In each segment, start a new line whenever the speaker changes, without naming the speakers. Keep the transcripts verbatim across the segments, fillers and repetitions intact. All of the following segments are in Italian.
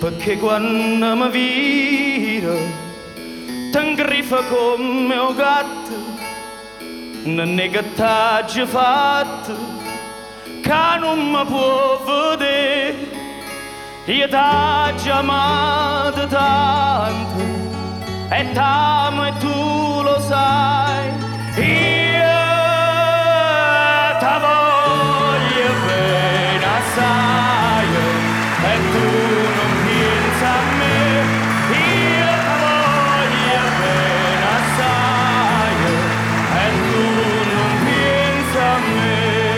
perché quando mi vira ti ingriffa come un gatto, non è che t'ha già fatto che non mi può vedere. Io t'ha già amato tanto e t'amo e tu lo sai. Io ti voglio bene assai e tu non pensi a me. Io ti voglio bene assai e tu non pensi a me.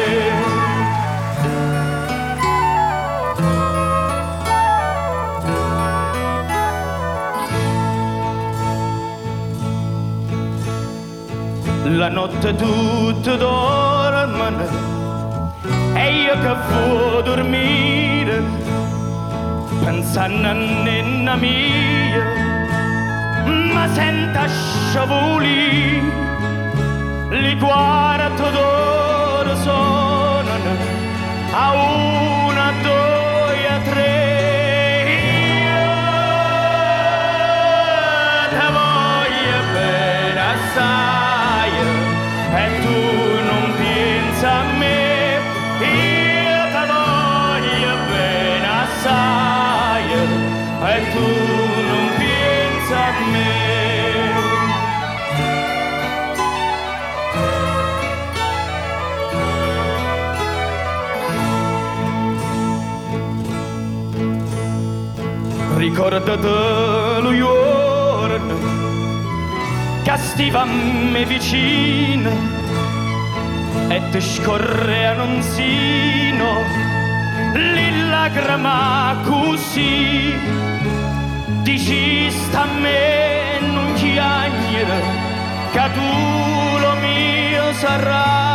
La notte tutte dormono e io che vuoi dormire pensando a nonna mia, ma senta sciavoli li quarto d'ora suonano a una, due, a tre. Io ti voglio bene assai e tu non pensi a me. Io ti voglio bene assai e tu non pensi a me. Ricordati lo giorno che stivamo vicino e ti scorreano un sino le lacrime così. Dici sta a me non chiagnere che tu lo mio sarai.